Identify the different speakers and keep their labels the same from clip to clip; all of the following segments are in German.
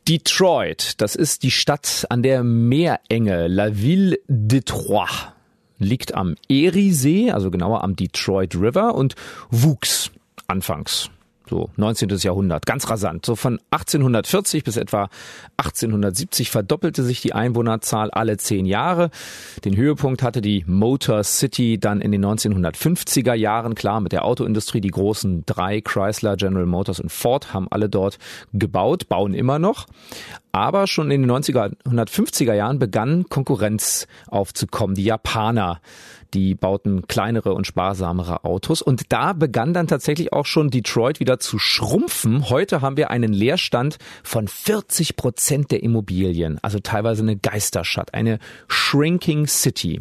Speaker 1: Detroit, das ist die Stadt an der Meerenge. La Ville Detroit liegt am Eriesee, also genauer am Detroit River und wuchs anfangs. So 19. Jahrhundert, ganz rasant. So von 1840 bis etwa 1870 verdoppelte sich die Einwohnerzahl alle 10 Jahre. Den Höhepunkt hatte die Motor City dann in den 1950er Jahren. Klar, mit der Autoindustrie, die großen 3, Chrysler, General Motors und Ford, haben alle dort gebaut, bauen immer noch. Aber schon in den 1950er Jahren begann Konkurrenz aufzukommen. Die Japaner, die bauten kleinere und sparsamere Autos. Und da begann dann tatsächlich auch schon Detroit wieder zu schrumpfen. Heute haben wir einen Leerstand von 40% der Immobilien. Also teilweise eine Geisterstadt, eine Shrinking City.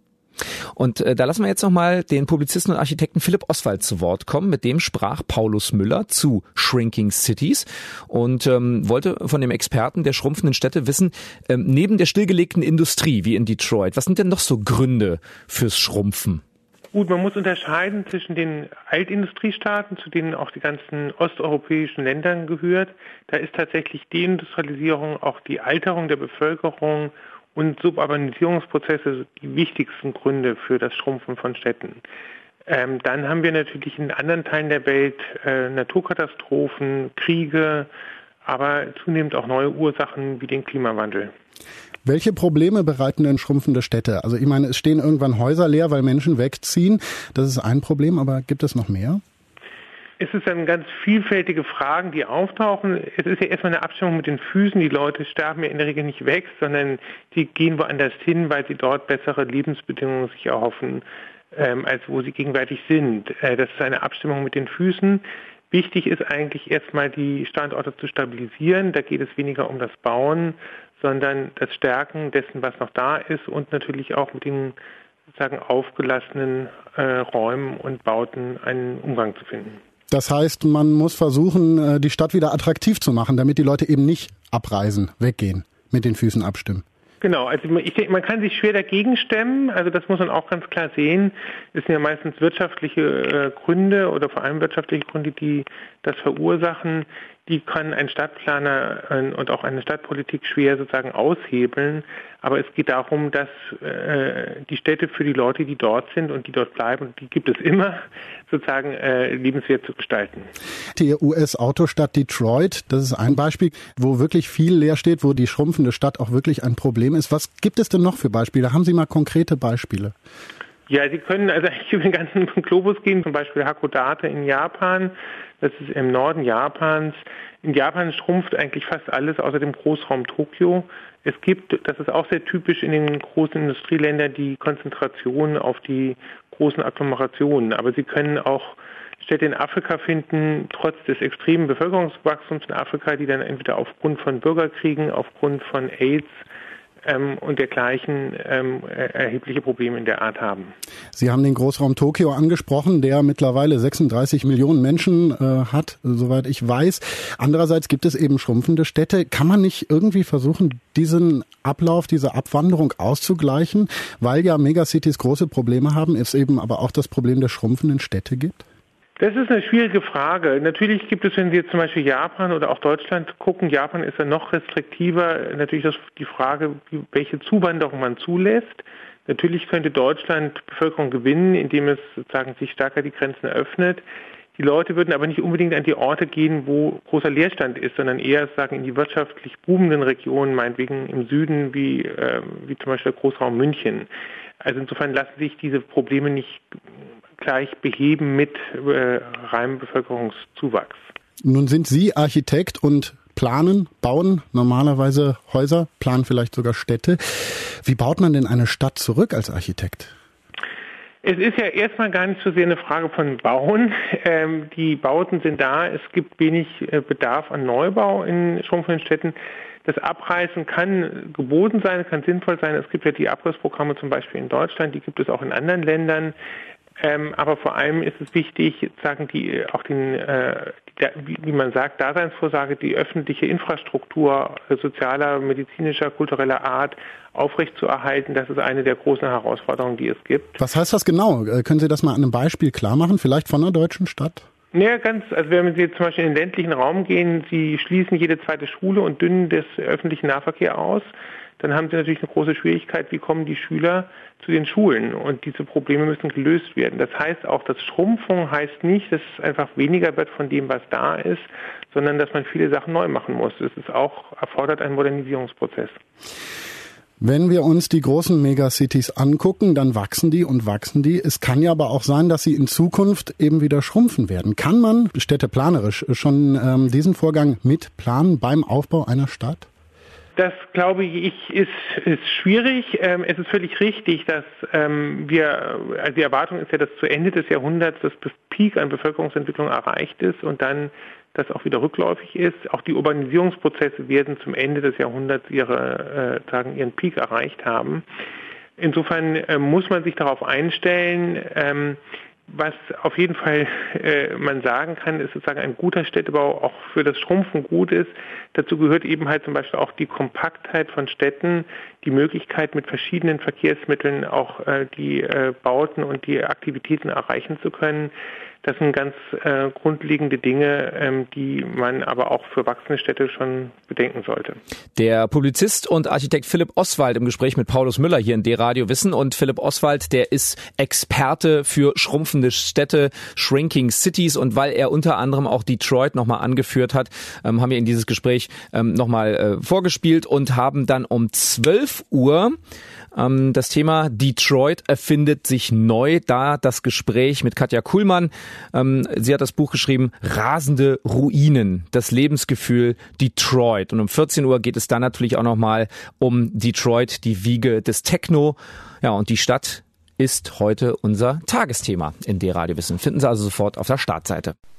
Speaker 1: Und da lassen wir jetzt nochmal den Publizisten und Architekten Philipp Oswald zu Wort kommen. Mit dem sprach Paulus Müller zu Shrinking Cities und wollte von dem Experten der schrumpfenden Städte wissen, neben der stillgelegten Industrie wie in Detroit, was sind denn noch so Gründe fürs Schrumpfen?
Speaker 2: Gut, man muss unterscheiden zwischen den Altindustriestaaten, zu denen auch die ganzen osteuropäischen Länder gehört. Da ist tatsächlich Deindustrialisierung, auch die Alterung der Bevölkerung und Suburbanisierungsprozesse die wichtigsten Gründe für das Schrumpfen von Städten. Dann haben wir natürlich in anderen Teilen der Welt Naturkatastrophen, Kriege, aber zunehmend auch neue Ursachen wie den Klimawandel.
Speaker 3: Welche Probleme bereiten denn schrumpfende Städte? Also ich meine, es stehen irgendwann Häuser leer, weil Menschen wegziehen. Das ist ein Problem, aber gibt es noch mehr?
Speaker 2: Es ist dann ganz vielfältige Fragen, die auftauchen. Es ist ja erstmal eine Abstimmung mit den Füßen. Die Leute sterben ja in der Regel nicht weg, sondern die gehen woanders hin, weil sie dort bessere Lebensbedingungen sich erhoffen, als wo sie gegenwärtig sind. Das ist eine Abstimmung mit den Füßen. Wichtig ist eigentlich erstmal die Standorte zu stabilisieren. Da geht es weniger um das Bauen, sondern das Stärken dessen, was noch da ist und natürlich auch mit den sozusagen aufgelassenen Räumen und Bauten einen Umgang zu finden.
Speaker 3: Das heißt, man muss versuchen, die Stadt wieder attraktiv zu machen, damit die Leute eben nicht abreisen, weggehen, mit den Füßen abstimmen.
Speaker 2: Genau, also ich denke, man kann sich schwer dagegen stemmen, also das muss man auch ganz klar sehen. Es sind ja meistens wirtschaftliche Gründe oder vor allem wirtschaftliche Gründe, die das verursachen. Die kann ein Stadtplaner und auch eine Stadtpolitik schwer sozusagen aushebeln. Aber es geht darum, dass die Städte für die Leute, die dort sind und die dort bleiben, und die gibt es immer, sozusagen lebenswert zu gestalten.
Speaker 3: Die US-Autostadt Detroit, das ist ein Beispiel, wo wirklich viel leer steht, wo die schrumpfende Stadt auch wirklich ein Problem ist. Was gibt es denn noch für Beispiele? Haben Sie mal konkrete Beispiele?
Speaker 2: Ja, Sie können also eigentlich über den ganzen Globus gehen, zum Beispiel Hakodate in Japan, das ist im Norden Japans. In Japan schrumpft eigentlich fast alles außer dem Großraum Tokio. Es gibt, das ist auch sehr typisch in den großen Industrieländern, die Konzentration auf die großen Agglomerationen. Aber Sie können auch Städte in Afrika finden, trotz des extremen Bevölkerungswachstums in Afrika, die dann entweder aufgrund von Bürgerkriegen, aufgrund von AIDS und dergleichen erhebliche Probleme in der Art haben.
Speaker 3: Sie haben den Großraum Tokio angesprochen, der mittlerweile 36 Millionen Menschen hat, soweit ich weiß. Andererseits gibt es eben schrumpfende Städte. Kann man nicht irgendwie versuchen, diesen Ablauf, diese Abwanderung auszugleichen, weil ja Megacities große Probleme haben, es eben aber auch das Problem der schrumpfenden Städte gibt?
Speaker 2: Das ist eine schwierige Frage. Natürlich gibt es, wenn Sie jetzt zum Beispiel Japan oder auch Deutschland gucken, Japan ist ja noch restriktiver, natürlich die Frage, welche Zuwanderung man zulässt. Natürlich könnte Deutschland Bevölkerung gewinnen, indem es sozusagen sich stärker die Grenzen öffnet. Die Leute würden aber nicht unbedingt an die Orte gehen, wo großer Leerstand ist, sondern eher sagen in die wirtschaftlich boomenden Regionen, meinetwegen im Süden, wie zum Beispiel der Großraum München. Also insofern lassen sich diese Probleme nicht gleich beheben mit reinem Bevölkerungszuwachs.
Speaker 3: Nun sind Sie Architekt und bauen normalerweise Häuser, planen vielleicht sogar Städte. Wie baut man denn eine Stadt zurück als Architekt?
Speaker 2: Es ist ja erstmal gar nicht so sehr eine Frage von Bauen. Die Bauten sind da, es gibt wenig Bedarf an Neubau in schrumpfenden Städten. Das Abreißen kann geboten sein, kann sinnvoll sein. Es gibt ja die Abrissprogramme zum Beispiel in Deutschland, die gibt es auch in anderen Ländern. Aber vor allem ist es wichtig, sagen wie man sagt, Daseinsvorsorge, die öffentliche Infrastruktur sozialer, medizinischer, kultureller Art aufrechtzuerhalten. Das ist eine der großen Herausforderungen, die es gibt.
Speaker 3: Was heißt das genau? Können Sie das mal an einem Beispiel klar machen? Vielleicht von einer deutschen Stadt?
Speaker 2: Ja, also wenn Sie zum Beispiel in den ländlichen Raum gehen, Sie schließen jede zweite Schule und dünnen des öffentlichen Nahverkehr aus, dann haben Sie natürlich eine große Schwierigkeit, wie kommen die Schüler zu den Schulen, und diese Probleme müssen gelöst werden. Das heißt auch, dass Schrumpfung heißt nicht, dass es einfach weniger wird von dem, was da ist, sondern dass man viele Sachen neu machen muss. Es ist auch, erfordert einen Modernisierungsprozess.
Speaker 3: Wenn wir uns die großen Megacities angucken, dann wachsen die und wachsen die. Es kann ja aber auch sein, dass sie in Zukunft eben wieder schrumpfen werden. Kann man städteplanerisch schon diesen Vorgang mitplanen beim Aufbau einer Stadt?
Speaker 2: Das, glaube ich, ist schwierig. Es ist völlig richtig, dass die Erwartung ist ja, dass zu Ende des Jahrhunderts das Peak an Bevölkerungsentwicklung erreicht ist und dann das auch wieder rückläufig ist. Auch die Urbanisierungsprozesse werden zum Ende des Jahrhunderts ihren Peak erreicht haben. Insofern muss man sich darauf einstellen. Was auf jeden Fall man sagen kann, ist sozusagen ein guter Städtebau auch für das Schrumpfen gut ist. Dazu gehört eben halt zum Beispiel auch die Kompaktheit von Städten, die Möglichkeit mit verschiedenen Verkehrsmitteln auch die Bauten und die Aktivitäten erreichen zu können. Das sind ganz grundlegende Dinge, die man aber auch für wachsende Städte schon bedenken sollte.
Speaker 1: Der Publizist und Architekt Philipp Oswald im Gespräch mit Paulus Müller hier in D-Radio Wissen. Und Philipp Oswald, der ist Experte für schrumpfende Städte, Shrinking Cities. Und weil er unter anderem auch Detroit nochmal angeführt hat, haben wir in dieses Gespräch nochmal vorgespielt und haben dann um 12 Uhr das Thema Detroit erfindet sich neu, da das Gespräch mit Katja Kuhlmann. Sie hat das Buch geschrieben, Rasende Ruinen, das Lebensgefühl Detroit. Und um 14 Uhr geht es dann natürlich auch nochmal um Detroit, die Wiege des Techno. Ja, und die Stadt ist heute unser Tagesthema in D-Radio Wissen. Finden Sie also sofort auf der Startseite.